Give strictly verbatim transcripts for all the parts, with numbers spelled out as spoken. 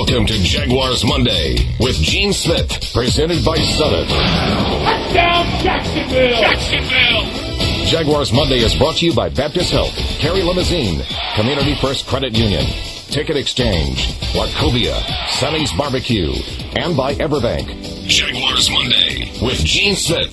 Welcome to Jaguars Monday with Gene Smith, presented by Summit. Touchdown, Jacksonville! Jacksonville! Jaguars Monday is brought to you by Baptist Health, Kerry Limousine, Community First Credit Union, Ticket Exchange, Wachovia, Sonny's Barbecue, and by Everbank. Jaguars Monday with Gene Smith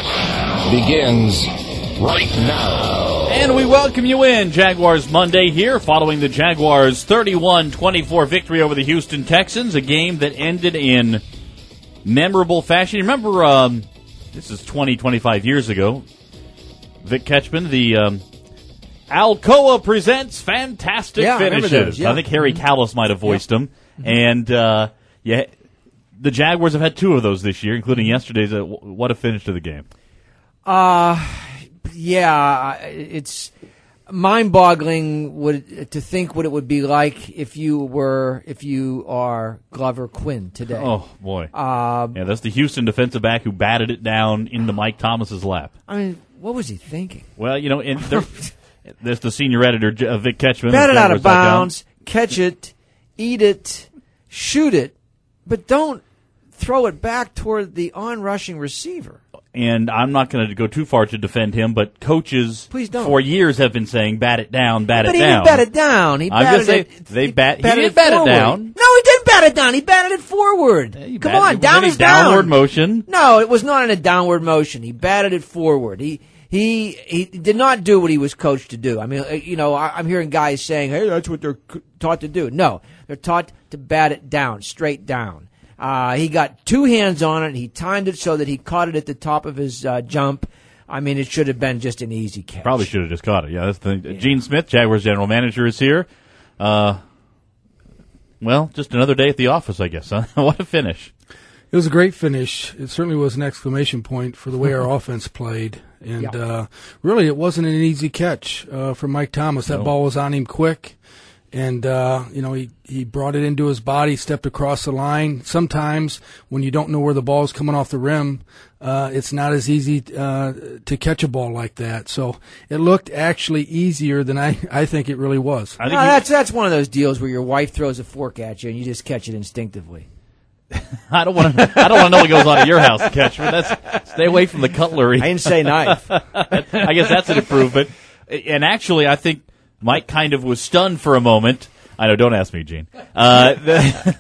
begins right now. And we welcome you in. Jaguars Monday here, following the Jaguars' thirty-one twenty-four victory over the Houston Texans, a game that ended in memorable fashion. You remember, um, this is twenty, twenty-five years ago, Vic Ketchman, the um, Alcoa presents Fantastic yeah, Finishes. I, those, yeah. I think Harry Callis might have voiced yeah. them. And, uh, yeah, the Jaguars have had two of those this year, including yesterday's. Uh, what a finish to the game. Uh, yeah, it's mind-boggling would, to think what it would be like if you were, if you are Glover Quinn today. Oh, boy. Uh, yeah, that's the Houston defensive back who batted it down into Mike Thomas's lap. I mean, what was he thinking? Well, you know, and there, there's the senior editor, uh, Vic Ketchman. Bat it out of bounds, catch it, eat it, shoot it, but don't throw it back toward the on-rushing receiver. And I'm not going to go too far to defend him, but coaches Please don't. for years have been saying, bat it down, bat but it he down. But he didn't bat it down. He I'm batted just saying, it. they he bat, he batted did it bat forward. it down. No, he didn't bat it down. He batted it forward. He Come batted, on, it down was in is a downward down. motion. No, it was not in a downward motion. He batted it forward. He he he did not do what he was coached to do. I mean, you know, I, I'm hearing guys saying, "Hey, that's what they're taught to do." No, they're taught to bat it down, straight down. Uh, he got two hands on it. He timed it so that he caught it at the top of his uh, jump. I mean, it should have been just an easy catch. Probably should have just caught it. Yeah, that's the yeah. Gene Smith, Jaguars general manager, is here. Uh, well, just another day at the office, I guess. Huh? What a finish! It was a great finish. It certainly was an exclamation point for the way our offense played. And yeah. uh, really, it wasn't an easy catch uh, for Mike Thomas. That no. ball was on him quick. And, uh, you know, he, he brought it into his body, stepped across the line. Sometimes when you don't know where the ball is coming off the rim, uh, it's not as easy uh, to catch a ball like that. So it looked actually easier than I, I think it really was. I think no, you, that's that's one of those deals where your wife throws a fork at you and you just catch it instinctively. I don't want to. I don't want to know what goes on at your house, Ketchman. That's stay away from the cutlery. I didn't say knife. I guess that's an improvement. And actually, I think Mike kind of was stunned for a moment. I know, don't ask me, Gene. Uh, the,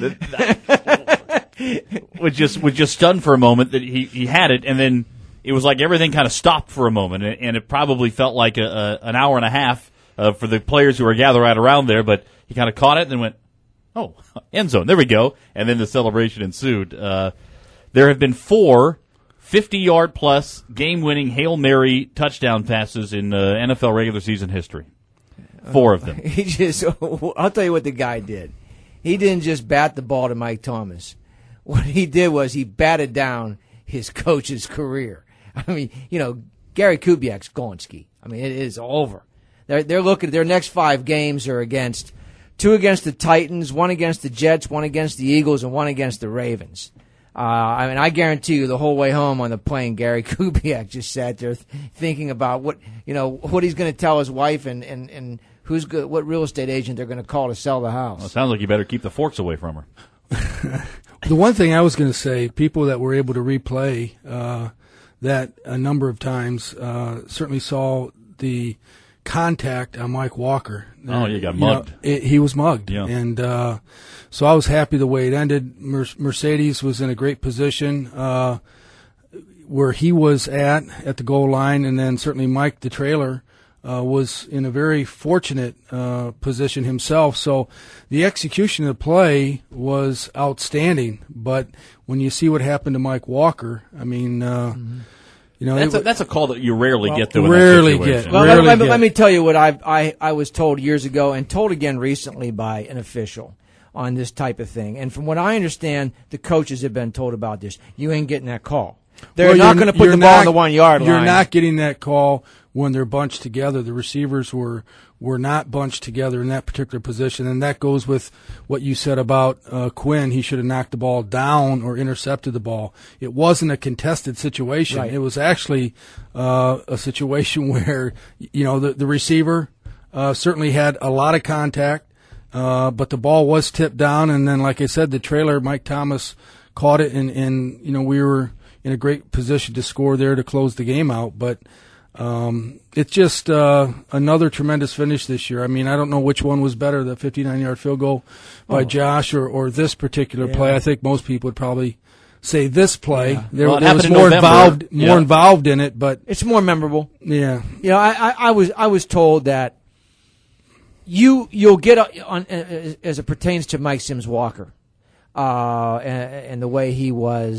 the, was just was just stunned for a moment that he, he had it, and then it was like everything kind of stopped for a moment, and, and it probably felt like a, a, an hour and a half uh, for the players who were gathered right around there. But he kind of caught it and then went, "Oh, end zone, there we go," and then the celebration ensued. Uh, there have been four fifty-yard plus game-winning Hail Mary touchdown passes in uh, N F L regular season history. Four of them. He just, I'll tell you what the guy did. He didn't just bat the ball to Mike Thomas. What he did was he batted down his coach's career. I mean, you know, Gary Kubiak's going ski. I mean, it is over. They're, they're looking at their next five games are against two against the Titans, one against the Jets, one against the Eagles, and one against the Ravens. Uh, I mean, I guarantee you the whole way home on the plane, Gary Kubiak just sat there th- thinking about what, you know, what he's going to tell his wife and, and, and who's good, what real estate agent they're going to call to sell the house. Well, it sounds like you better keep the forks away from her. The one thing I was going to say, people that were able to replay uh, that a number of times uh, certainly saw the contact on Mike Walker. Oh, you got mugged. You know, it, he was mugged. Yeah. And uh, so I was happy the way it ended. Mer- Mercedes was in a great position uh, where he was at, at the goal line, and then certainly Mike, the trailer, uh, was in a very fortunate uh, position himself. So the execution of the play was outstanding. But when you see what happened to Mike Walker, I mean, uh, mm-hmm. you know, that's it, a, that's a call that you rarely well, get to. In rarely that situation. get. Well, rarely let, let, get. let me tell you what I, I I was told years ago and told again recently by an official on this type of thing. And from what I understand, the coaches have been told about this. You ain't getting that call. They're well, not going to put the ball not, on the one yard line. You're not getting that call when they're bunched together. The receivers were were not bunched together in that particular position, and that goes with what you said about uh, Quinn. He should have knocked the ball down or intercepted the ball. It wasn't a contested situation. Right. It was actually uh, a situation where, you know, the, the receiver uh, certainly had a lot of contact. Uh, but the ball was tipped down, and then, like I said, the trailer, Mike Thomas caught it, and, and you know, we were in a great position to score there to close the game out. But um, it's just uh, another tremendous finish this year. I mean, I don't know which one was better, the fifty-nine-yard field goal by oh. Josh or, or this particular yeah. play. I think most people would probably say this play. Yeah. There, well, there was in more November. involved, more yeah. involved in it, but it's more memorable. Yeah, you know, I, I, I was I was told that you you'll get a, on as it pertains to Mike Sims Walker, uh, and, and the way he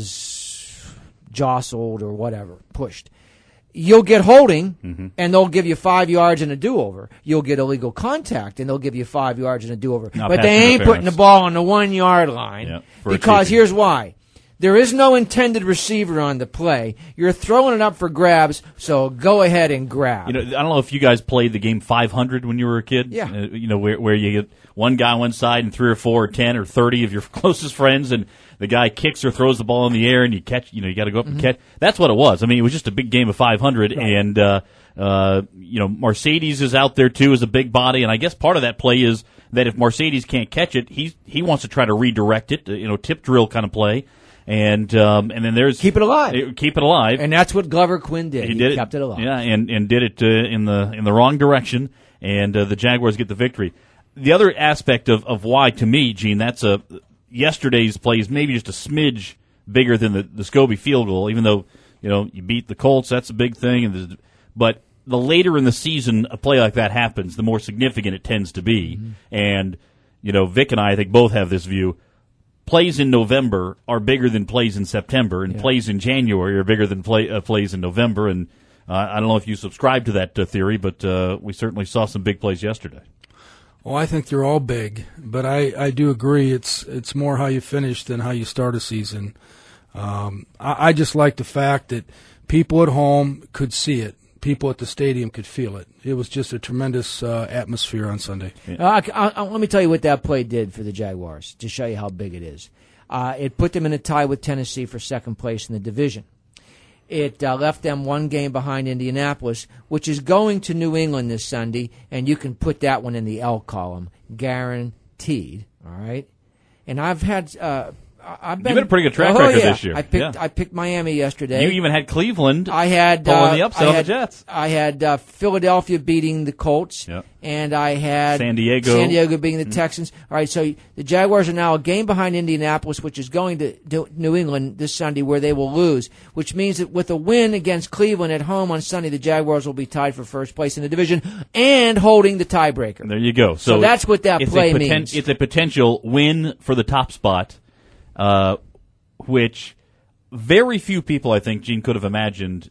was jostled or whatever, pushed. You'll get holding, mm-hmm. and they'll give you five yards and a do-over. You'll get illegal contact, and they'll give you five yards and a do-over. Not but they ain't putting the ball on the one-yard line yep, because here's why. There is no intended receiver on the play. You're throwing it up for grabs, so go ahead and grab. You know, I don't know if you guys played the game five hundred when you were a kid. Yeah. Uh, you know, where where you get one guy on one side and three or four or ten or thirty of your closest friends, and the guy kicks or throws the ball in the air, and you catch. You know, you got to go up mm-hmm. and catch. That's what it was. I mean, it was just a big game of five hundred, right. and uh, uh, you know, Mercedes is out there too as a big body, and I guess part of that play is that if Mercedes can't catch it, he he wants to try to redirect it. You know, tip drill kind of play. And um, and then there's keep it alive, keep it alive, and that's what Glover Quinn did. He, he did it, kept it alive, yeah, and and did it uh, in the in the wrong direction, and uh, the Jaguars get the victory. The other aspect of, of why, to me, Gene, that's a yesterday's play is maybe just a smidge bigger than the the Scobie field goal. Even though you know you beat the Colts, that's a big thing, and the, but the later in the season a play like that happens, the more significant it tends to be. Mm-hmm. And you know, Vic and I, I think both have this view. Plays in November are bigger than plays in September, and yeah. plays in January are bigger than play, uh, plays in November. And uh, I don't know if you subscribe to that uh, theory, but uh, we certainly saw some big plays yesterday. Well, I think they're all big, but I, I do agree it's it's more how you finish than how you start a season. Um, I, I just like the fact that people at home could see it. People at the stadium could feel it. It was just a tremendous uh, atmosphere on Sunday. Yeah. Uh, I, I, let me tell you what that play did for the Jaguars, to show you how big it is. Uh, it put them in a tie with Tennessee for second place in the division. It uh, left them one game behind Indianapolis, which is going to New England this Sunday, and you can put that one in the L column, guaranteed. All right? And I've had... Uh, I've been, You've been a pretty good track oh, record yeah. this year. I picked yeah. I picked Miami yesterday. You even had Cleveland I had, pulling uh, the upset I on had, the Jets. I had uh, Philadelphia beating the Colts, yep. and I had San Diego San Diego beating the mm-hmm. Texans. All right, so the Jaguars are now a game behind Indianapolis, which is going to, to New England this Sunday, where they will lose, which means that with a win against Cleveland at home on Sunday, the Jaguars will be tied for first place in the division and holding the tiebreaker. There you go. So, so that's what that it's play a poten- means. It's a potential win for the top spot. Uh, which very few people, I think, Gene, could have imagined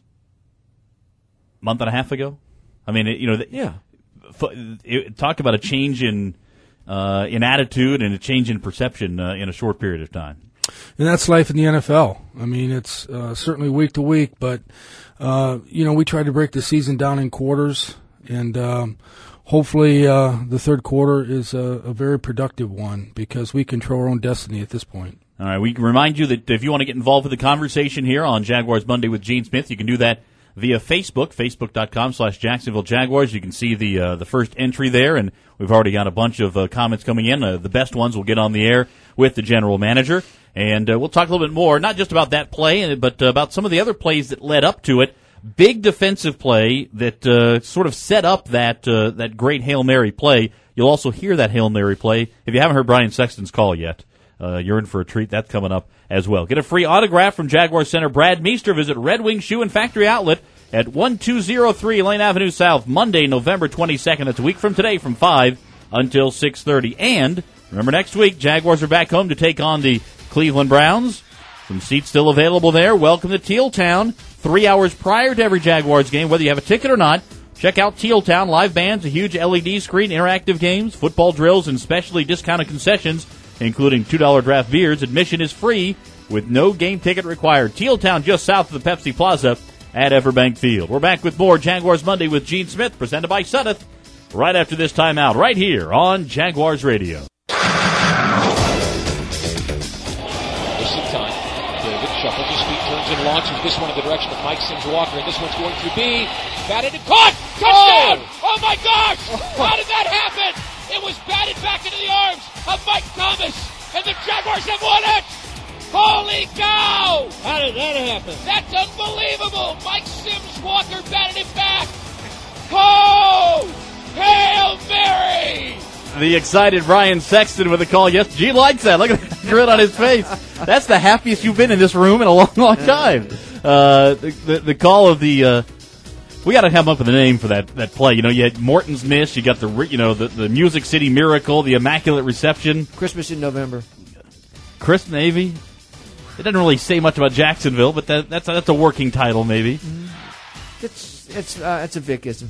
a month and a half ago. I mean, it, you know, yeah. F- it, talk about a change in uh, in attitude and a change in perception uh, in a short period of time. And that's life in the N F L. I mean, it's uh, certainly week to week, but, uh, you know, we try to break the season down in quarters, and um, hopefully uh, the third quarter is a, a very productive one because we control our own destiny at this point. All right, we can remind you that if you want to get involved with the conversation here on Jaguars Monday with Gene Smith, you can do that via Facebook, facebook.com slash Jacksonville Jaguars. You can see the uh, the first entry there, and we've already got a bunch of uh, comments coming in. Uh, the best ones will get on the air with the general manager, and uh, we'll talk a little bit more, not just about that play, but uh, about some of the other plays that led up to it. Big defensive play that uh, sort of set up that uh, that great Hail Mary play. You'll also hear that Hail Mary play if you haven't heard Brian Sexton's call yet. Uh, you're in for a treat. That's coming up as well. Get a free autograph from Jaguar Center Brad Meester. Visit Red Wing Shoe and Factory Outlet at twelve oh three Lane Avenue South, Monday, November twenty-second. That's a week from today from five until six thirty. And remember, next week, Jaguars are back home to take on the Cleveland Browns. Some seats still available there. Welcome to Teal Town. Three hours prior to every Jaguars game, whether you have a ticket or not, check out Teal Town. Live bands, a huge L E D screen, interactive games, football drills, and specially discounted concessions, including two dollar draft beers. Admission is free with no game ticket required. Teal Town, just south of the Pepsi Plaza at Everbank Field. We're back with more Jaguars Monday with Gene Smith, presented by Suddeth, right after this timeout, right here on Jaguars Radio. Missing time. David shuffles his feet, turns and launches this one in the direction of Mike Sims Walker, and this one's going to be batted and caught! Touchdown! Oh, oh my gosh! How did that happen? It was batted back into the arms of Mike Thomas, and the Jaguars have won it! Holy cow! How did that happen? That's unbelievable! Mike Sims Walker batted it back! Oh! Hail Mary! The excited Brian Sexton with a call. Yes, Gene likes that. Look at the grin on his face. That's the happiest you've been in this room in a long, long time. Uh, the, the, the call of the, uh, we got to come up with a name for that, that play. You know, you had Morton's Miss, you got the, you know, the, the Music City Miracle, the Immaculate Reception. Christmas in November. Chris Navy. It doesn't really say much about Jacksonville, but that, that's, a, that's a working title, maybe. It's, it's, uh, it's a Vicism.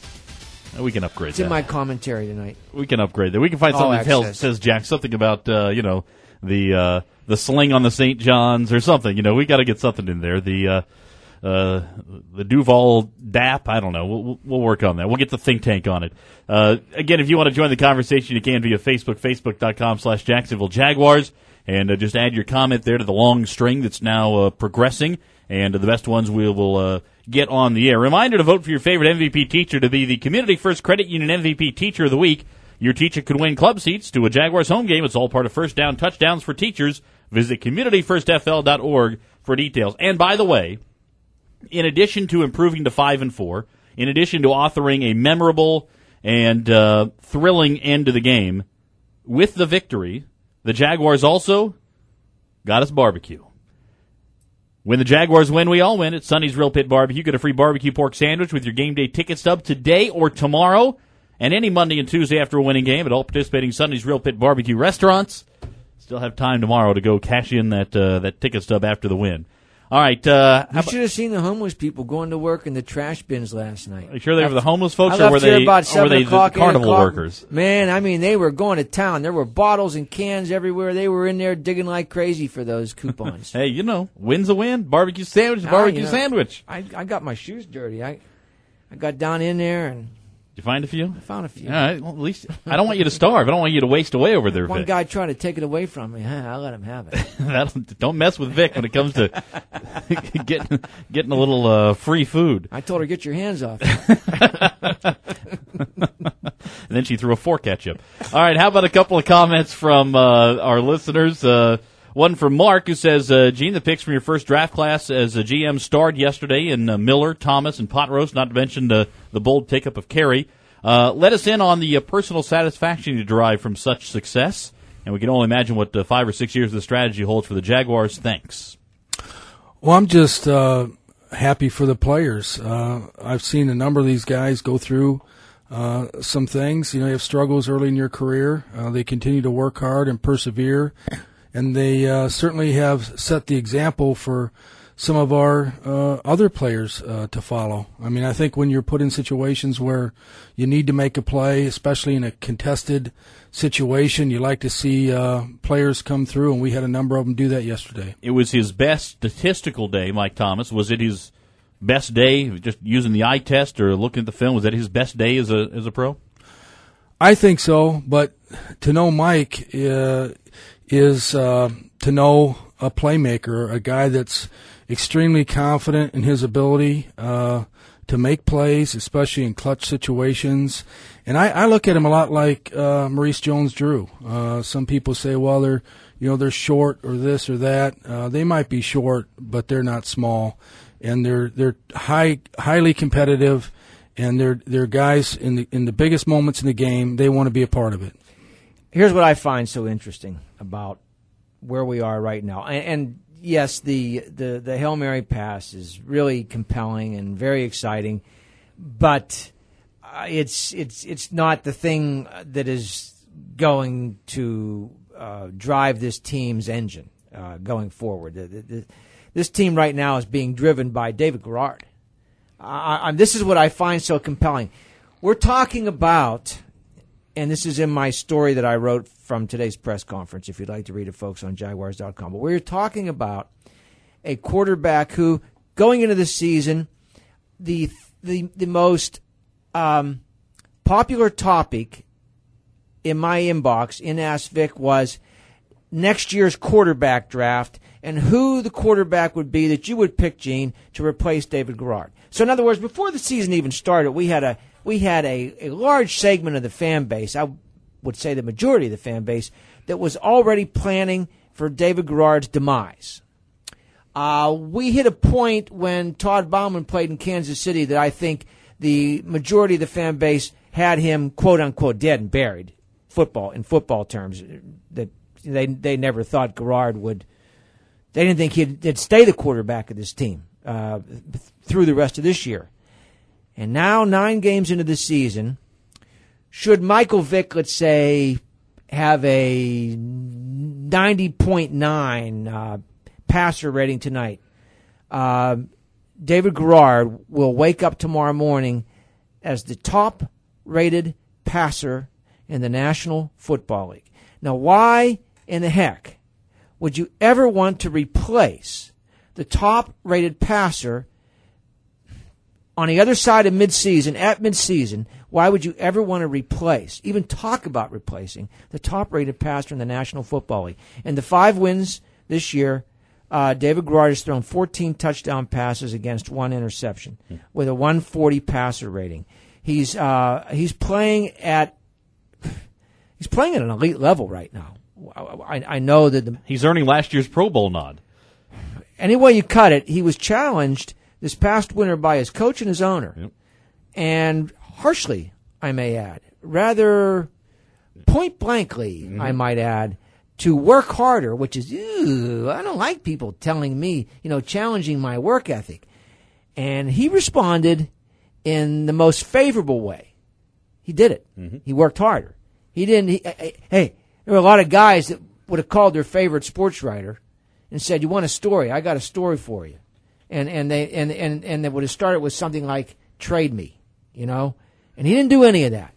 We can upgrade It's that. in my commentary tonight. We can upgrade that. We can find All something that tells, access. says Jack something about uh, you know the uh, the sling on the Saint John's or something. You know, we got to get something in there. The uh, uh, the Duval D A P. I don't know. We'll, we'll work on that. We'll get the think tank on it. Uh, again, if you want to join the conversation, you can via Facebook, facebook dot com slash Jacksonville Jaguars, and uh, just add your comment there to the long string that's now uh, progressing. And uh, the best ones we will uh, get on the air. Reminder to vote for your favorite M V P teacher to be the Community First Credit Union M V P Teacher of the Week. Your teacher could win club seats to a Jaguars home game. It's all part of First Down Touchdowns for Teachers. Visit community first f l dot org for details. And by the way, in addition to improving to five and four, in addition to authoring a memorable and uh, thrilling end to the game, with the victory, the Jaguars also got us barbecue. When the Jaguars win, we all win at Sonny's Real Pit Barbecue. Get a free barbecue pork sandwich with your game day ticket stub today or tomorrow, and any Monday and Tuesday after a winning game at all participating Sonny's Real Pit Barbecue restaurants. Still have time tomorrow to go cash in that uh, that ticket stub after the win. All right. Uh, You should have seen the homeless people going to work in the trash bins last night. Are you sure they were the homeless folks, I or were left here they, about or were seven they the o'clock, eight carnival o'clock. workers? Man, I mean, they were going to town. There were bottles and cans everywhere. They were in there digging like crazy for those coupons. Hey, you know, win's a win. Barbecue sandwich, is a Ah, barbecue you know, sandwich. I, I got my shoes dirty. I I got down in there and Did you find a few? I found a few. All right. Well, at least I don't want you to starve. I don't want you to waste away over there, One Vic. guy tried to take it away from me. Huh, I let him have it. That'll- don't mess with Vic when it comes to getting getting a little uh, free food. I told her, get your hands off it. And then she threw a fork at you. All right, how about a couple of comments from uh, our listeners? Uh, one from Mark, who says, uh, Gene, the picks from your first draft class as a G M starred yesterday in uh, Miller, Thomas, and Potroast, not to mention the, the bold pickup of Carey. Uh, let us in on the uh, personal satisfaction you derive from such success, and we can only imagine what uh, five or six years of the strategy holds for the Jaguars. Thanks. Well, I'm just uh, happy for the players. Uh, I've seen a number of these guys go through uh, some things. You know, you have struggles early in your career. Uh, they continue to work hard and persevere, and they uh, certainly have set the example for some of our uh, other players uh, to follow. I mean, I think when you're put in situations where you need to make a play, especially in a contested situation, you like to see uh, players come through, and we had a number of them do that yesterday. It was his best statistical day, Mike Thomas. Was it his best day, just using the eye test or looking at the film? Was that his best day as a as a pro? I think so, but to know Mike uh, is uh, to know a playmaker, a guy that's extremely confident in his ability uh, to make plays, especially in clutch situations. And I, I look at him a lot like uh, Maurice Jones-Drew. Uh, some people say, well, they're you know they're short or this or that. Uh, they might be short, but they're not small, and they're they're high highly competitive, and they're they're guys in the in the biggest moments in the game. They want to be a part of it. Here's what I find so interesting about where we are right now. And, and yes, the, the, the Hail Mary pass is really compelling and very exciting, but uh, it's it's it's not the thing that is going to uh, drive this team's engine uh, going forward. The, the, the, this team right now is being driven by David Garrard. I, I, this is what I find so compelling. We're talking about, and this is in my story that I wrote from today's press conference, if you'd like to read it, folks, on Jaguars dot com. But we're talking about a quarterback who, going into the season, the the the most um, popular topic in my inbox in Ask Vic was next year's quarterback draft and who the quarterback would be that you would pick, Gene, to replace David Garrard. So, in other words, before the season even started, we had a we had a, a large segment of the fan base. I would say the majority of the fan base, that was already planning for David Garrard's demise. Uh, we hit a point when Todd Bouman played in Kansas City that I think the majority of the fan base had him, quote unquote, dead and buried. Football in football terms, that they they never thought Garrard would. They didn't think he'd, he'd stay the quarterback of this team uh, through the rest of this year. And now, nine games into the season, should Michael Vick, let's say, have a ninety point nine uh, passer rating tonight, uh, David Garrard will wake up tomorrow morning as the top-rated passer in the National Football League. Now, why in the heck would you ever want to replace the top-rated passer on the other side of midseason, at midseason? Why would you ever want to replace, even talk about replacing, the top-rated passer in the National Football League? And the five wins this year, uh, David Garrard has thrown fourteen touchdown passes against one interception with a one forty passer rating. He's uh, he's playing at he's playing at an elite level right now. I, I know that the, he's earning last year's Pro Bowl nod. Any way you cut it, he was challenged this past winter by his coach and his owner, yep. and harshly, I may add, rather point blankly, mm-hmm. I might add, to work harder, which is, ew, I don't like people telling me, you know, challenging my work ethic. And he responded in the most favorable way. He did it. Mm-hmm. He worked harder. He didn't, he, hey, there were a lot of guys that would have called their favorite sports writer and said, you want a story? I got a story for you. And, and they, and, and, and they would have started with something like, trade me, you know? And he didn't do any of that.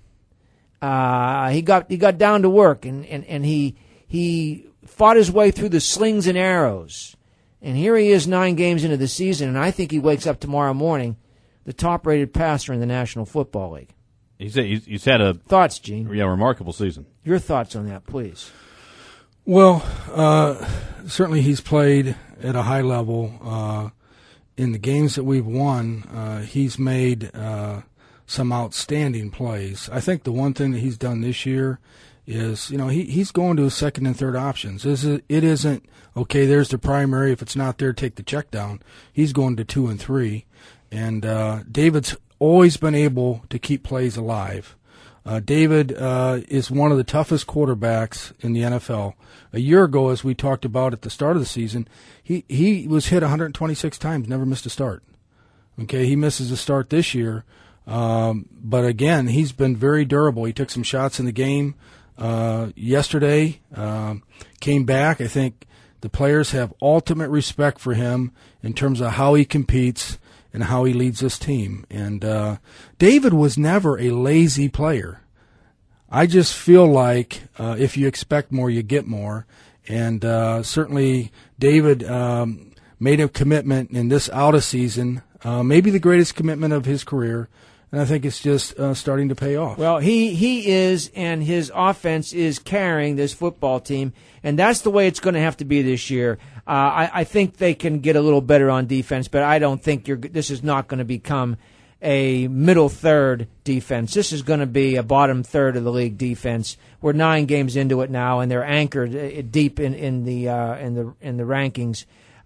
Uh, he got, he got down to work and, and, and he, he fought his way through the slings and arrows. And here he is nine games into the season, and I think he wakes up tomorrow morning the top-rated passer in the National Football League. He's, he's, he's had a thoughts, Gene. Yeah, remarkable season. Your thoughts on that, please. Well, uh, certainly he's played at a high level. Uh, in the games that we've won, uh, he's made uh, some outstanding plays. I think the one thing that he's done this year is, you know, he, he's going to his second and third options. It isn't, okay, there's the primary. If it's not there, take the check down. He's going to two and three. And uh, David's always been able to keep plays alive. Uh, David uh, is one of the toughest quarterbacks in the N F L. A year ago, as we talked about at the start of the season, he, he was hit one hundred twenty-six times, never missed a start. Okay, he misses a start this year. Um, but again, he's been very durable. He took some shots in the game uh, yesterday, um, came back. I think the players have ultimate respect for him in terms of how he competes and how he leads this team. And uh, David was never a lazy player. I just feel like uh, if you expect more, you get more. And uh, certainly David um, made a commitment in this out of season, uh, maybe the greatest commitment of his career. And I think it's just uh, starting to pay off. Well, he, he is, and his offense is carrying this football team, and that's the way it's going to have to be this year. Uh, I, I think they can get a little better on defense, but I don't think you're, this is not going to become a middle third defense. This is going to be a bottom third of the league defense. We're nine games into it now, and they're anchored deep in, in the uh, in the in the rankings.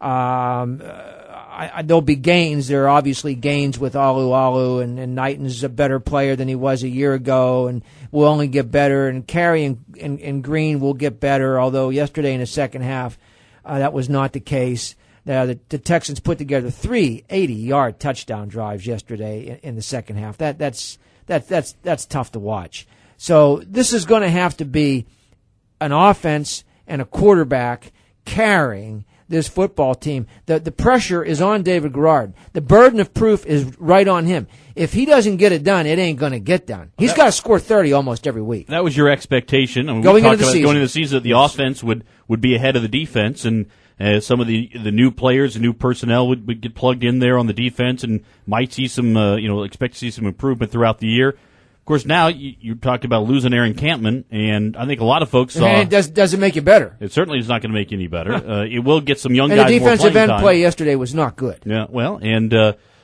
Um, I, I, there'll be gains. There are obviously gains with Alu Alu, and, and Knighton's a better player than he was a year ago, and will only get better. And Carey and, and, and Green will get better, although yesterday in the second half, uh, that was not the case. Uh, the, the Texans put together three eighty-yard touchdown drives yesterday in, in the second half. That that's that that's that's tough to watch. So this is going to have to be an offense and a quarterback carrying this football team. The the pressure is on David Garrard. The burden of proof is right on him. If he doesn't get it done, it ain't going to get done. He's got to score thirty almost every week. That was your expectation. I mean, going we into the about season. Going into the season, that the yes. offense would, would be ahead of the defense, and uh, some of the the new players, the new personnel would, would get plugged in there on the defense, and might see some, uh, you know, expect to see some improvement throughout the year. Of course, now you, you talked about losing Aaron Campman, and I think a lot of folks saw. And it does, doesn't make it better. It certainly is not going to make you any better. uh, it will get some young and guys the more defensive playing end time. play yesterday was not good. Yeah, well, and uh,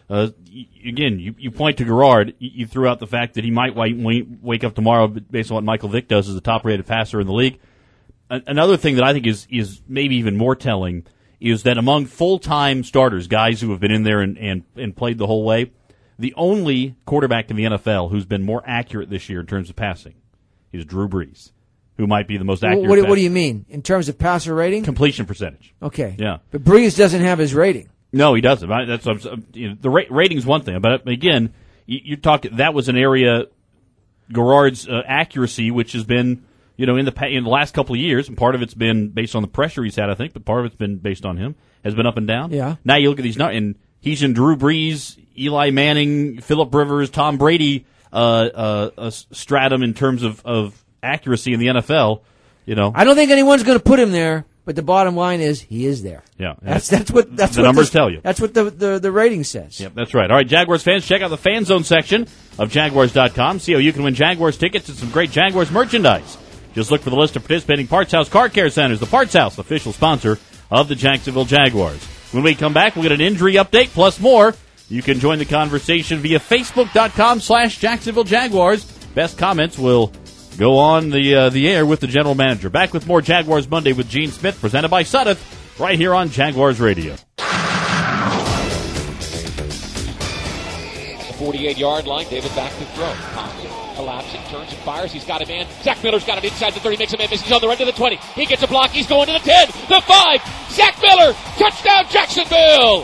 uh, y- again, you, you point to Garrard. You, you threw out the fact that he might wait, wait, wake up tomorrow based on what Michael Vick does as the top-rated passer in the league. A- another thing that I think is is maybe even more telling is that among full-time starters, guys who have been in there and, and, and played the whole way, the only quarterback in the N F L who's been more accurate this year in terms of passing is Drew Brees, who might be the most accurate. What, what do you mean in terms of passer rating? Completion percentage. Okay. Yeah. But Brees doesn't have his rating. No, he doesn't. I- That's what I'm, you know, the ra- rating's one thing, but again, you, you talk. That was an area, Garrard's uh, accuracy, which has been, you know, in the pa- in the last couple of years, and part of it's been based on the pressure he's had, I think, but part of it's been based on him, has been up and down. Yeah. Now you look at these numbers, and he's in Drew Brees, Eli Manning, Phillip Rivers, Tom Brady, uh, uh, uh, stratum in terms of, of accuracy in the N F L. You know, I don't think anyone's going to put him there, but the bottom line is he is there. Yeah. That's that's what that's The what numbers the, tell you. That's what the the, the rating says. Yep, that's right. All right, Jaguars fans, check out the Fan Zone section of Jaguars dot com. See how you can win Jaguars tickets and some great Jaguars merchandise. Just look for the list of participating Parts House Car Care Centers, the Parts House, official sponsor of the Jacksonville Jaguars. When we come back, we'll get an injury update plus more. You can join the conversation via Facebook dot com slash Jacksonville Jaguars. Best comments will go on the uh, the air with the general manager. Back with more Jaguars Monday with Gene Smith, presented by Sudeth, right here on Jaguars Radio. At the forty-eight-yard line, David back to throw. Thompson collapsing, turns and fires. He's got a man. Zach Miller's got him inside the thirty, makes a man miss. He's on the run to the twenty. He gets a block. He's going to the ten, the five. Zach Miller, touchdown Jacksonville.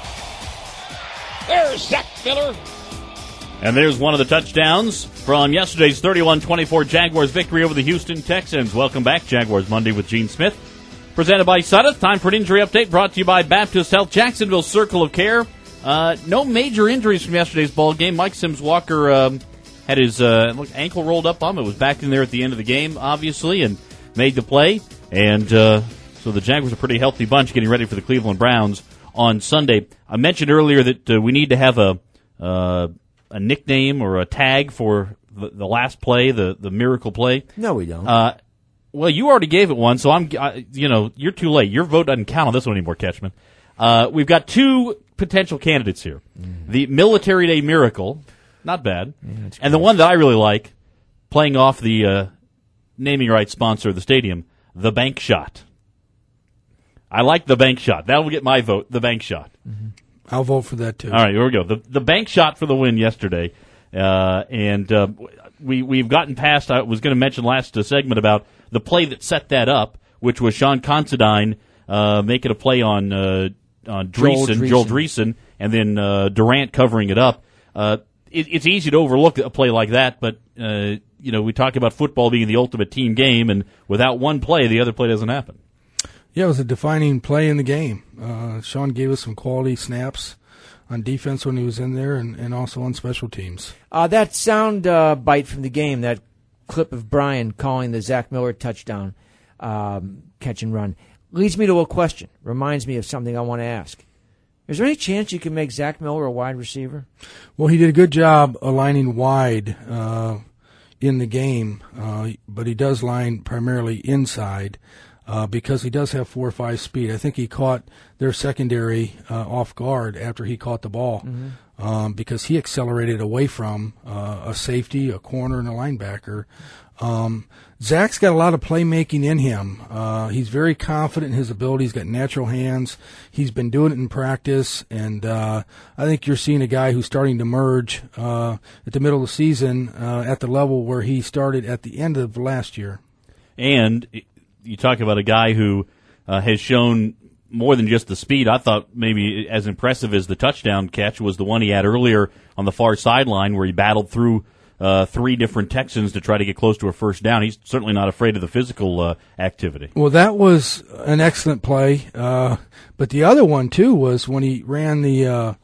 There's Zach Miller. And there's one of the touchdowns from yesterday's thirty-one twenty-four Jaguars victory over the Houston Texans. Welcome back, Jaguars Monday with Gene Smith. Presented by Sudeth. Time for an injury update brought to you by Baptist Health, Jacksonville Circle of Care. Uh, no major injuries from yesterday's ball game. Mike Sims-Walker um, had his uh, look, ankle rolled up on him. It was back in there at the end of the game, obviously, and made the play. And uh, so the Jaguars are a pretty healthy bunch getting ready for the Cleveland Browns on Sunday. I mentioned earlier that uh, we need to have a uh, a nickname or a tag for the, the last play, the, the miracle play. No, we don't. Uh, well, you already gave it one, so I'm, I, you know, you're too late. Your vote doesn't count on this one anymore, Ketchman. Uh, we've got two potential candidates here. Mm. The Military Day Miracle, not bad, yeah, and the one that I really like, playing off the uh, naming rights sponsor of the stadium, the Bank Shot. I like the Bank Shot. That will get my vote, the Bank Shot. Mm-hmm. I'll vote for that, too. All right, here we go. The the Bank Shot for the win yesterday. Uh, and uh, we, we've gotten past, I was going to mention last uh, segment about the play that set that up, which was Sean Considine uh, making a play on, uh, on Dreesen, Joel Dreesen, Joel Dreesen and then uh, Durant covering it up. Uh, it, it's easy to overlook a play like that, but, uh, you know, we talk about football being the ultimate team game, and without one play, the other play doesn't happen. Yeah, it was a defining play in the game. Uh, Sean gave us some quality snaps on defense when he was in there, and, and also on special teams. Uh, that sound uh, bite from the game, that clip of Brian calling the Zach Miller touchdown um, catch and run, leads me to a question, reminds me of something I want to ask. Is there any chance you can make Zach Miller a wide receiver? Well, he did a good job aligning wide uh, in the game, uh, but he does line primarily inside. Uh, because he does have four or five speed. I think he caught their secondary uh, off guard after he caught the ball, mm-hmm. um, because he accelerated away from uh, a safety, a corner, and a linebacker. Um, Zach's got a lot of playmaking in him. Uh, he's very confident in his ability. He's got natural hands. He's been doing it in practice, and uh, I think you're seeing a guy who's starting to merge uh, at the middle of the season uh, at the level where he started at the end of last year. And you talk about a guy who uh, has shown more than just the speed. I thought maybe as impressive as the touchdown catch was the one he had earlier on the far sideline where he battled through uh, three different Texans to try to get close to a first down. He's certainly not afraid of the physical uh, activity. Well, that was an excellent play. Uh, but the other one, too, was when he ran the, uh,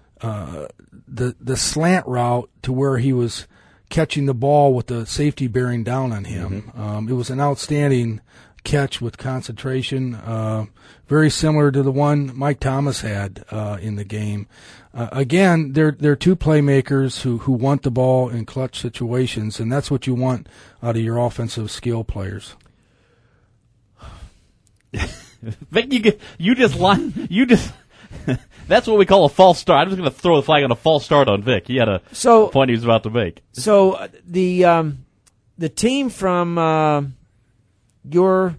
uh, the, the slant route to where he was catching the ball with the safety bearing down on him. Mm-hmm. Um, it was an outstanding catch with concentration, uh, very similar to the one Mike Thomas had uh, in the game. Uh, again, they're they're two playmakers who, who want the ball in clutch situations, and that's what you want out of your offensive skill players. Vic, you get, you just line, you just That's what we call a false start. I'm just going to throw the flag on a false start on Vic. He had a so, point he was about to make. So uh, the um, the team from uh, your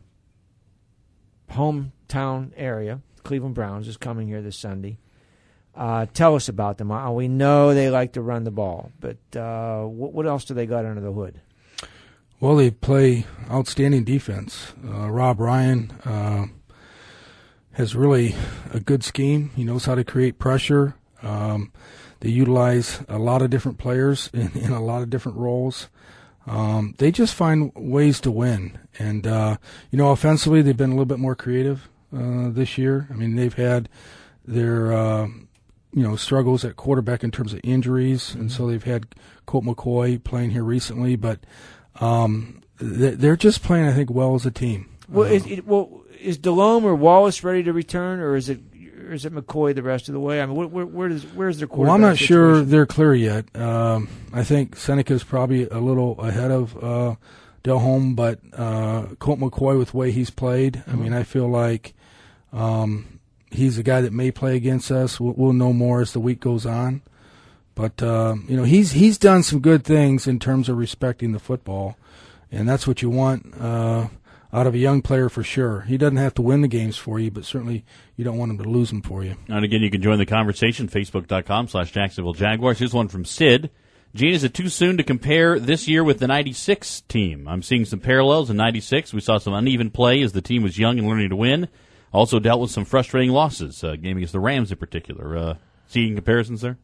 hometown area, Cleveland Browns, is coming here this Sunday. Uh, tell us about them. Uh, we know they like to run the ball, but uh, what, what else do they got under the hood? Well, they play outstanding defense. Uh, Rob Ryan uh, has really a good scheme. He knows how to create pressure. Um, they utilize a lot of different players in, in a lot of different roles. Um, they just find ways to win. And, uh, you know, offensively, they've been a little bit more creative uh, this year. I mean, they've had their, uh, you know, struggles at quarterback in terms of injuries. Mm-hmm. And so they've had Colt McCoy playing here recently. But um, they're just playing, I think, well as a team. Well, uh, is, it, well, is Delhomme or Wallace ready to return, or is it or is it McCoy the rest of the way? I mean, where, where, where does where's their quarterback? Well, I'm not situation? sure they're clear yet. Um, I think Seneca's probably a little ahead of uh, Delhomme, but uh, Colt McCoy, with the way he's played, mm-hmm. I mean, I feel like um, he's a guy that may play against us. We'll, we'll know more as the week goes on. But uh, you know, he's he's done some good things in terms of respecting the football, and that's what you want uh, out of a young player for sure. He doesn't have to win the games for you, but certainly you don't want him to lose them for you. And again, you can join the conversation, facebook.com slash Jacksonville Jaguars. Here's one from Sid. Gene, is it too soon to compare this year with the ninety-six team? I'm seeing some parallels in ninety-six. We saw some uneven play as the team was young and learning to win. Also dealt with some frustrating losses, uh, game against the Rams in particular. Uh, seeing comparisons there?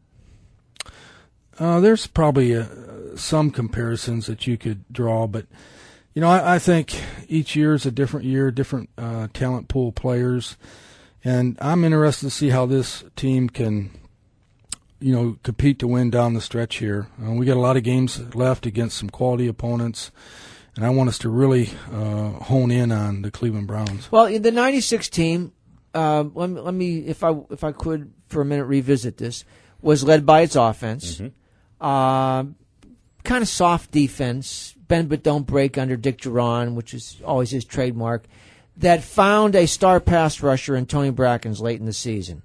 Uh, there's probably uh, some comparisons that you could draw, but you know, I, I think each year is a different year, different uh, talent pool of players, and I'm interested to see how this team can, you know, compete to win down the stretch here. Uh, we got a lot of games left against some quality opponents, and I want us to really uh, hone in on the Cleveland Browns. Well, in the ninety-six team, uh, let me, let me, if I if I could for a minute revisit this, was led by its offense. Mm-hmm. Uh, kind of soft defense, bend but don't break under Dick Duran, which is always his trademark, that found a star pass rusher in Tony Brackens late in the season.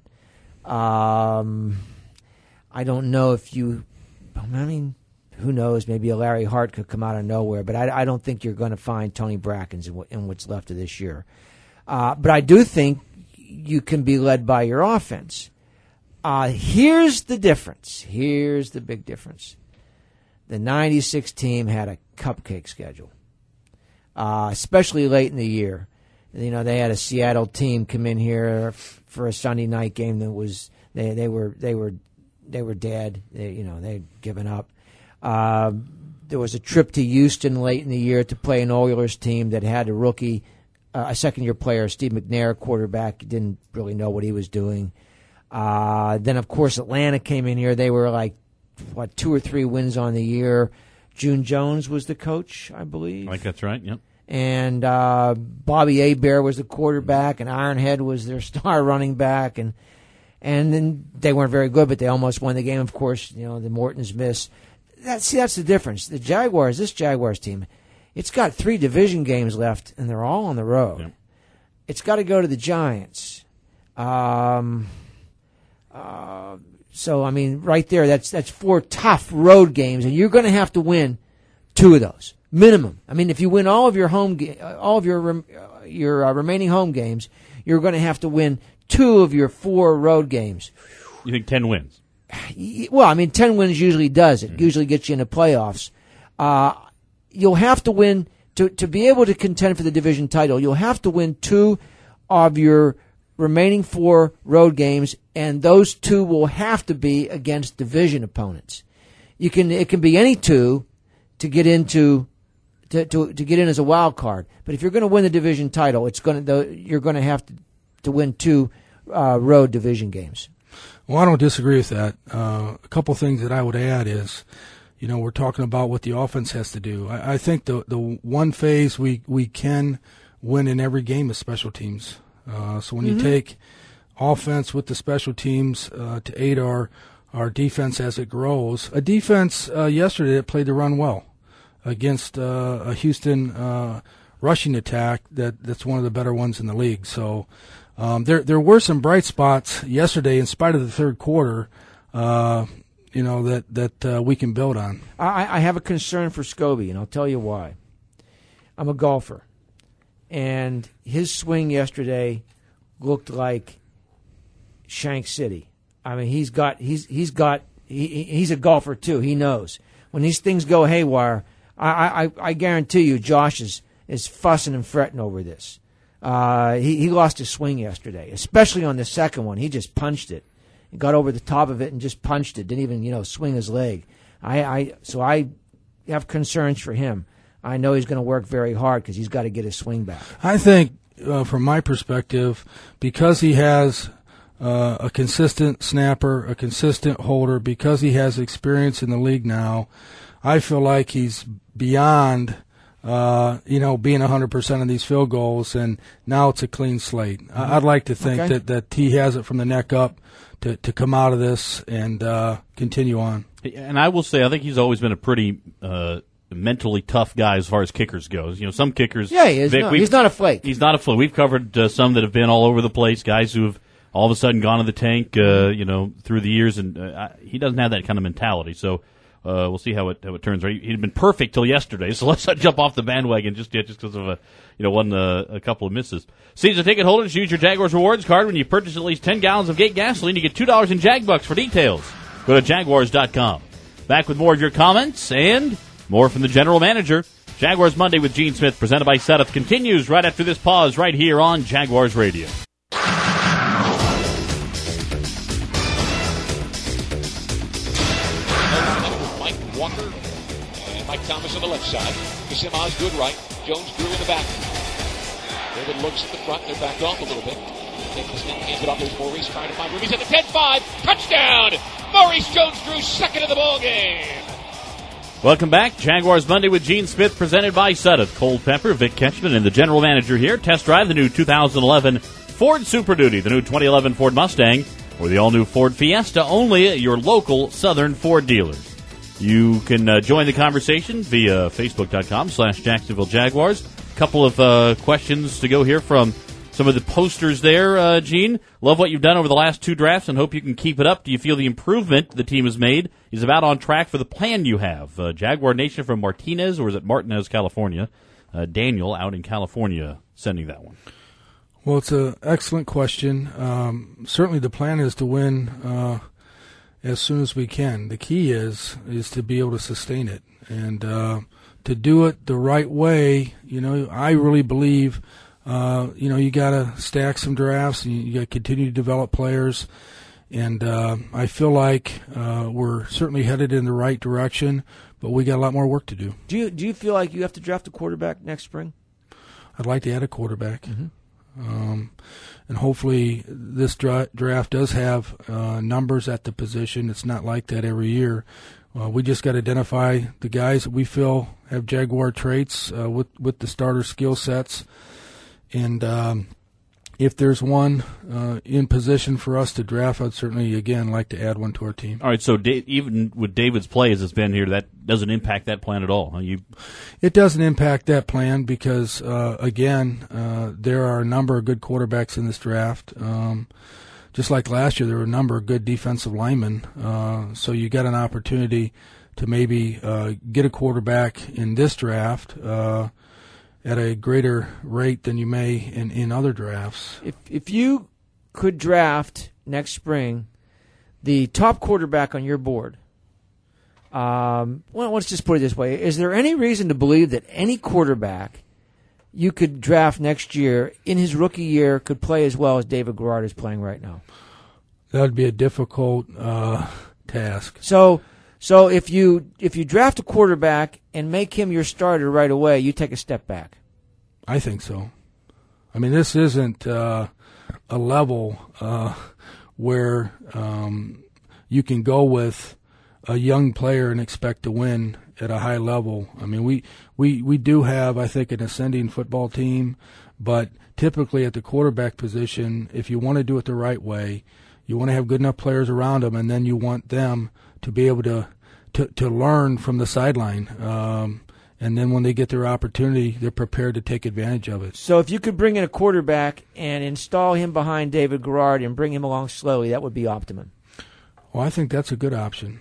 Um, I don't know if you, I mean, who knows, maybe a Larry Hart could come out of nowhere, but I, I don't think you're going to find Tony Brackens in, w- in what's left of this year. Uh, but I do think you can be led by your offense. Uh, here's the difference. Here's the big difference. The ninety-six team had a cupcake schedule, uh, especially late in the year. You know, they had a Seattle team come in here f- for a Sunday night game that was they they were they were they were dead. They, you know, they'd given up. Uh, there was a trip to Houston late in the year to play an Oilers team that had a rookie, uh, a second-year player, Steve McNair, quarterback. Didn't really know what he was doing. Uh, then, of course, Atlanta came in here. They were like, what, two or three wins on the year. June Jones was the coach, I believe. I think that's right, yep. And uh, Bobby Hebert was the quarterback, and Ironhead was their star running back. And and then they weren't very good, but they almost won the game. Of course, you know, the Mortons miss. That, see, that's the difference. The Jaguars, this Jaguars team, it's got three division games left, and they're all on the road. Yep. It's got to go to the Giants. Um... Uh, so, I mean, right there, that's that's four tough road games, and you're going to have to win two of those minimum. I mean, if you win all of your home, ga- all of your rem- uh, your uh, remaining home games, you're going to have to win two of your four road games. You think ten wins? Well, I mean, ten wins usually does it. Mm-hmm. Usually gets you in the playoffs. Uh, you'll have to win to to be able to contend for the division title. You'll have to win two of your remaining four road games, and those two will have to be against division opponents. You can it can be any two to get into to to, to get in as a wild card. But if you're going to win the division title, it's going to you're going to have to to win two uh, road division games. Well, I don't disagree with that. Uh, a couple things that I would add is, you know, we're talking about what the offense has to do. I, I think the the one phase we we can win in every game is special teams. Uh, so when mm-hmm. you take offense with the special teams uh, to aid our our defense as it grows, a defense uh, yesterday that played the run well against uh, a Houston uh, rushing attack that, that's one of the better ones in the league. So um, there there were some bright spots yesterday in spite of the third quarter. Uh, you know that that uh, we can build on. I, I have a concern for Scobie, and I'll tell you why. I'm a golfer, and his swing yesterday looked like Shank City. I mean, he's got he's he's got he, he's a golfer too. He knows when these things go haywire. I I, I guarantee you, Josh is is fussing and fretting over this. Uh, he he lost his swing yesterday, especially on the second one. He just punched it. He got over the top of it and just punched it. Didn't even, you know, swing his leg. I, I so I have concerns for him. I know he's going to work very hard because he's got to get his swing back. I think, uh, from my perspective, because he has uh, a consistent snapper, a consistent holder, because he has experience in the league now, I feel like he's beyond, uh, you know, being one hundred percent of these field goals, and now it's a clean slate. Mm-hmm. I'd like to think okay. that, that he has it from the neck up to, to come out of this and uh, continue on. And I will say, I think he's always been a pretty uh, mentally tough guy as far as kickers goes. You know, some kickers. Yeah, he is. Vic, No, he's not a flake. He's not a flake. We've covered uh, some that have been all over the place, guys who have all of a sudden gone to the tank, uh, you know, through the years, and uh, he doesn't have that kind of mentality. So uh, we'll see how it how it turns. Right, he'd been perfect till yesterday, so let's not jump off the bandwagon just yet, just because of a you know one uh, a couple of misses. Season ticket holders, use your Jaguars rewards card when you purchase at least ten gallons of Gate gasoline. You get two dollars in Jag Bucks. For details, go to Jaguars dot com. Back with more of your comments and more from the general manager. Jaguars Monday with Gene Smith, presented by Sudduth, continues right after this pause right here on Jaguars Radio. Mike Walker and Mike Thomas on the left side. Kasim good right. Jones Drew in the back. David looks at the front. They're backed off a little bit. Taking the snap, hands it off. There's Maurice trying to find room. He's at the ten five. Touchdown! Maurice Jones-Drew, second of the ball game. Welcome back. Jaguars Monday with Gene Smith, presented by Sudduth. Cole Pepper, Vic Ketchman, and the general manager here. Test drive the new two thousand eleven Ford Super Duty, the new twenty eleven Ford Mustang, or the all-new Ford Fiesta, only at your local Southern Ford dealers. You can uh, join the conversation via Facebook.com slash Jacksonville Jaguars. A couple of uh, questions to go here from some of the posters there, uh, Gene. Love what you've done over the last two drafts and hope you can keep it up. Do you feel the improvement the team has made is about on track for the plan you have? Uh, Jaguar Nation from Martinez, or is it Martinez, California? Uh, Daniel out in California sending that one. Well, it's an excellent question. Um, certainly the plan is to win uh, as soon as we can. The key is is to be able to sustain it. And uh, to do it the right way, you know, I really believe – Uh, you know, you got to stack some drafts, and you got to continue to develop players. And uh, I feel like uh, we're certainly headed in the right direction, but we got a lot more work to do. Do you do you feel like you have to draft a quarterback next spring? I'd like to add a quarterback. Mm-hmm. Um, and hopefully this dra- draft does have uh, numbers at the position. It's not like that every year. Uh, we just got to identify the guys that we feel have Jaguar traits uh, with, with the starter skill sets. And um, if there's one uh, in position for us to draft, I'd certainly, again, like to add one to our team. All right, so da- even with David's play as it's been here, that doesn't impact that plan at all. Huh? You, It doesn't impact that plan because, uh, again, uh, there are a number of good quarterbacks in this draft. Um, just like last year, there were a number of good defensive linemen. Uh, so you got an opportunity to maybe uh, get a quarterback in this draft uh at a greater rate than you may in, in other drafts. If if you could draft next spring the top quarterback on your board, um, well, let's just put it this way. Is there any reason to believe that any quarterback you could draft next year in his rookie year could play as well as David Garrard is playing right now? That would be a difficult uh, task. So so if you if you draft a quarterback and make him your starter right away, you take a step back. I think so. I mean, this isn't uh, a level uh, where um, you can go with a young player and expect to win at a high level. I mean, we, we, we do have, I think, an ascending football team, but typically at the quarterback position, if you want to do it the right way, you want to have good enough players around them, and then you want them to be able to to, to learn from the sideline. Um, and then when they get their opportunity, they're prepared to take advantage of it. So if you could bring in a quarterback and install him behind David Garrard and bring him along slowly, that would be optimum. Well, I think that's a good option.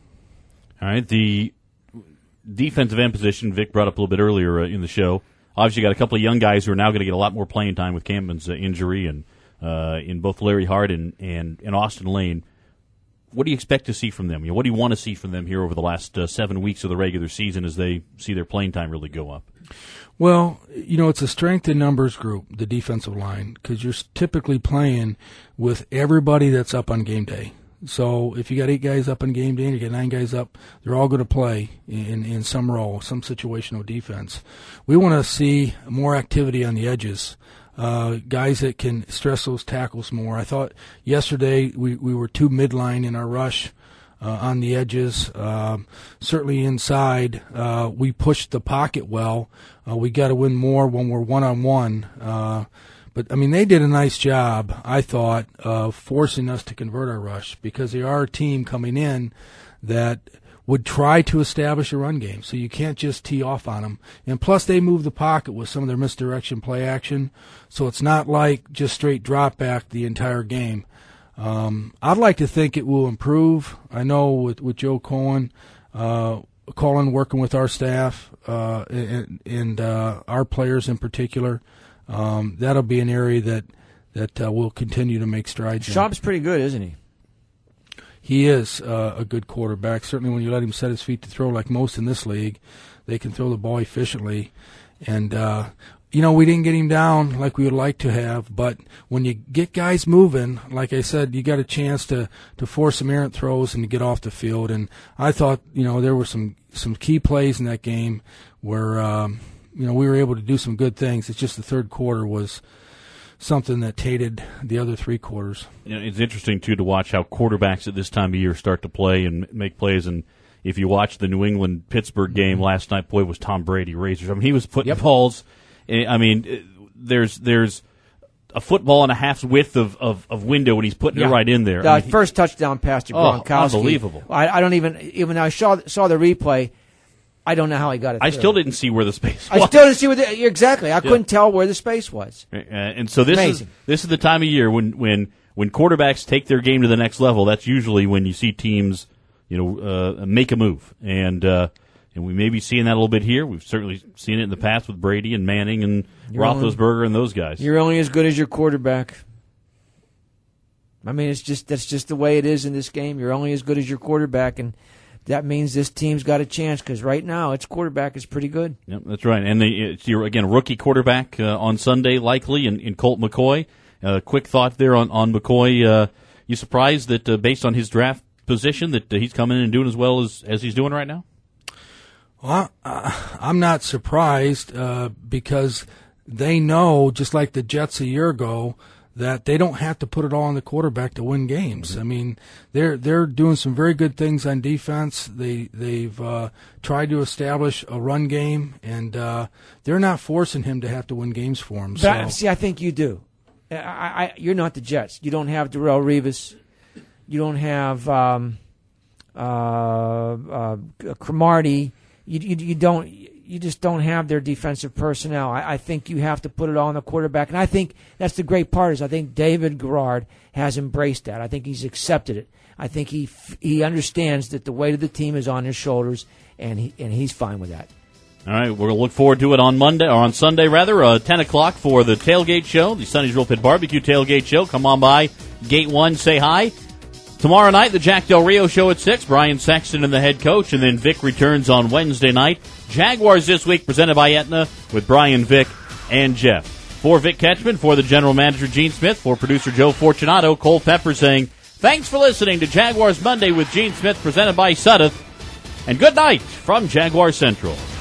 All right, the defensive end position Vic brought up a little bit earlier uh, in the show. Obviously, you got a couple of young guys who are now going to get a lot more playing time with Camden's uh, injury, and uh, in both Larry Hart and, and, and Austin Lane. What do you expect to see from them? You know, what do you want to see from them here over the last uh, seven weeks of the regular season as they see their playing time really go up? Well, you know, it's a strength in numbers group, the defensive line, because you're typically playing with everybody that's up on game day. So if you got eight guys up on game day and you got nine guys up, they're all going to play in, in some role, some situational defense. We want to see more activity on the edges, uh, guys that can stress those tackles more. I thought yesterday we, we were too midline in our rush uh, on the edges. Um, certainly inside, uh, we pushed the pocket well. Uh, we got to win more when we're one-on-one. Uh, But, I mean, they did a nice job, I thought, of forcing us to convert our rush because they are a team coming in that would try to establish a run game. So you can't just tee off on them. And plus they move the pocket with some of their misdirection play action. So it's not like just straight drop back the entire game. Um, I'd like to think it will improve. I know with, with Joe Cohen, uh, Colin working with our staff uh, and, and uh, our players in particular, Um, that'll be an area that that uh, we'll continue to make strides in. Schaub's pretty good, isn't he? He is uh, a good quarterback. Certainly when you let him set his feet to throw, like most in this league, they can throw the ball efficiently. And, uh, you know, we didn't get him down like we would like to have, but when you get guys moving, like I said, you got a chance to, to force some errant throws and to get off the field. And I thought, you know, there were some, some key plays in that game where um, – you know, we were able to do some good things. It's just the third quarter was something that tainted the other three quarters. You know, it's interesting, too, to watch how quarterbacks at this time of year start to play and make plays. And if you watch the New England-Pittsburgh game last night, boy, was Tom Brady razors. I mean, he was putting yep. balls. I mean, there's there's a football and a half's width of, of, of window, and he's putting yeah. it right in there. The I mean, first he, touchdown pass to Gronkowski. Oh, unbelievable. I, I don't even, even though I saw, saw the replay, I don't know how he got it I through. still didn't see where the space was. I still didn't see where the, exactly. I yeah. couldn't tell where the space was. Uh, and so this Amazing. is this is the time of year when, when when quarterbacks take their game to the next level. That's usually when you see teams, you know, uh, make a move, and uh, and we may be seeing that a little bit here. We've certainly seen it in the past with Brady and Manning and You're Roethlisberger only, and those guys. You're only as good as your quarterback. I mean, it's just that's just the way it is in this game. You're only as good as your quarterback, and that means this team's got a chance because right now its quarterback is pretty good. Yep, that's right. And they, it's your, again, rookie quarterback uh, on Sunday, likely, in, in Colt McCoy. Uh, quick thought there on, on McCoy. Uh, you surprised that, uh, based on his draft position, that uh, he's coming in and doing as well as, as he's doing right now? Well, uh, I'm not surprised uh, because they know, just like the Jets a year ago, that they don't have to put it all on the quarterback to win games. Mm-hmm. I mean, they're they're doing some very good things on defense. They they've uh, tried to establish a run game, and uh, they're not forcing him to have to win games for him. But, so. see, I think you do. I, I, you're not the Jets. You don't have Darrelle Revis. You don't have um, uh, uh, Cromartie. You, you you don't. You just don't have their defensive personnel. I, I think you have to put it all on the quarterback, and I think that's the great part is I think David Garrard has embraced that. I think he's accepted it. I think he he understands that the weight of the team is on his shoulders, and he and he's fine with that. All right, we're going to look forward to it on Monday, or on Sunday, rather, uh, ten o'clock for the Tailgate Show, the Sonny's Grill Pit Barbecue Tailgate Show. Come on by, Gate one, say hi. Tomorrow night, the Jack Del Rio Show at six. Brian Sexton and the head coach, and then Vic returns on Wednesday night. Jaguars this week, presented by Aetna, with Brian, Vic, and Jeff. For Vic Ketchman, for the general manager, Gene Smith, for producer Joe Fortunato, Cole Pepper saying, thanks for listening to Jaguars Monday with Gene Smith, presented by Sudeth, and good night from Jaguar Central.